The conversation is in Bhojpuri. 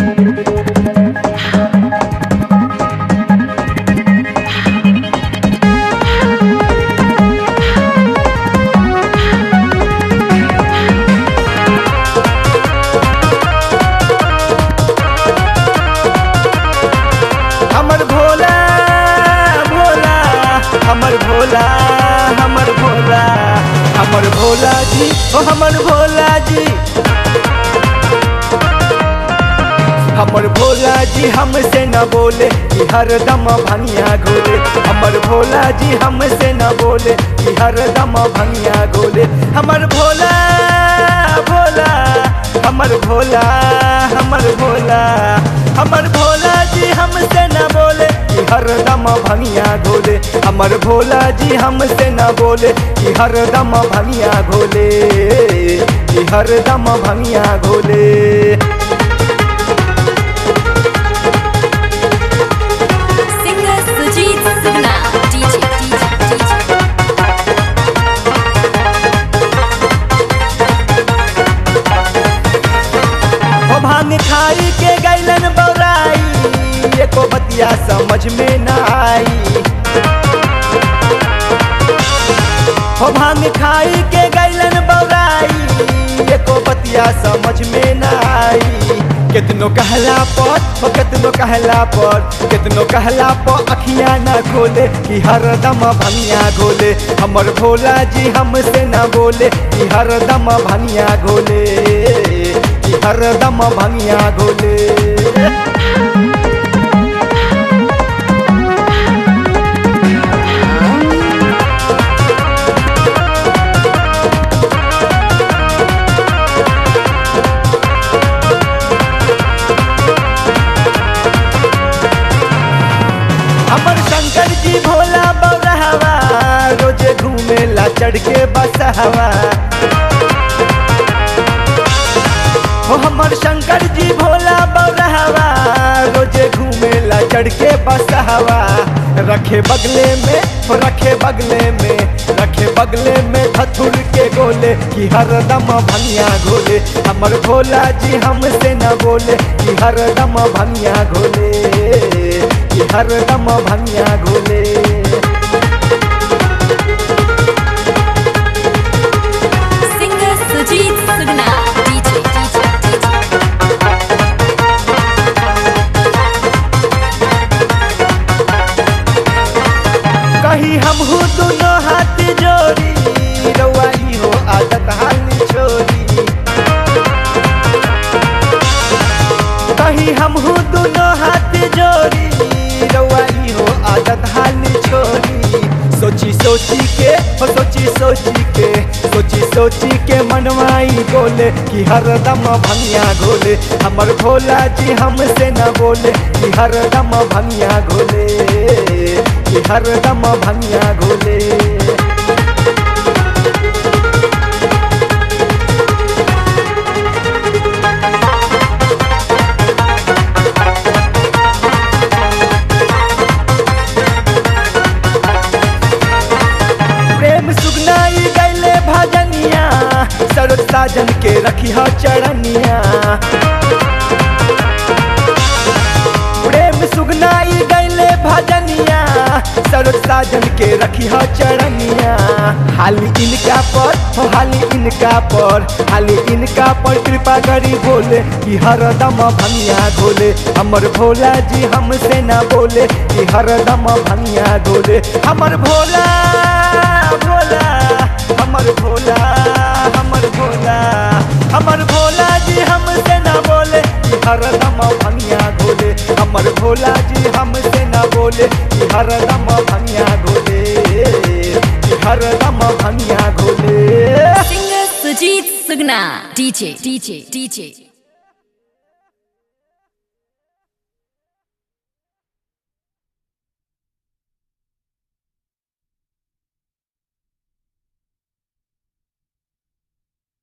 हमर भोला भोला हमर भोला हमर भोला हमर भोला जी ओ हमर भोला जी हमर भोला जी हमसे न बोले कि हरदम भंगिया घोले। हमर भोला जी हमसे न बोले कि हरदम भंगिया घोले। हमर भोला भोला हमर भोला हमर भोला हमर भोला जी हमसे न बोले कि हरदम भंगिया घोले। हमर भोला जी हमसे न बोले कि हरदम भंगिया घोले, कि हरदम भंगिया घोले। भांग खाई के गैलन बौराई, एको बतिया समझ में न आई। हो भांग खाई के गैलन बौराई, एको बतिया समझ में न आई। कितनो कहला पर हो कितनो कहला पर कितनो कहला पर अखियां न खोले कि हरदम भंगिया घोले। हमर भोला जी हमसे न बोले कि हरदम भंगिया घोले, कि हरदम भंगिया घोले। हमर शंकर जी भोला बौरहवा, रोजे घूमेला चढ़ के बसहवा। हो हमर शंकर जी भोला बौरहवा, रोजे घूमेला चढ़ के बसहवा। रखे बगले में हो रखे बगले में रखे बगले में धतुर के गोले कि हरदम भंगिया घोले। हमर भोला जी हमसे न बोले कि हरदम भंगिया घोले, कि हरदम भंगिया घोले। कहीं हमहू दोनों हाथ जोड़ी, रउआ हो आदत हाल छोड़ी। कहीं हमहू दोनों हाथ जोड़ी, रउआ हो आदत हाल छोड़ी। सोची सोची के हो सोची सोची के सोची सोची के मनवाई बोले कि हरदम भंगिया घोले। हमर भोला जी हमसे न बोले कि हरदम भंगिया घोले, कि हरदम भंगिया घोले। प्रेम सुगनाई गैले भजनिया, सरोज साजन के रखिया चरनिया। प्रेम सुगनाई गैले भजनिया, सरोज साजन के रखिया चरनिया। हाली इनका पर हो हाली इनका पर हाली इनका पर कृपा करी बोले कि हरदम भंगिया घोले। हमर भोला जी हमसे न बोले कि हरदम भंगिया घोले। हमर भोला भोला हमर भोला हमर भोला हमर भोला जी हमसे न बोले कि हरदम भंगिया घोले। हमर भोला जी हमसे न बोले कि हरदम भंगिया घोले, कि हरदम भंगिया घोले। सिंगर सुजीत सुगना, डीजे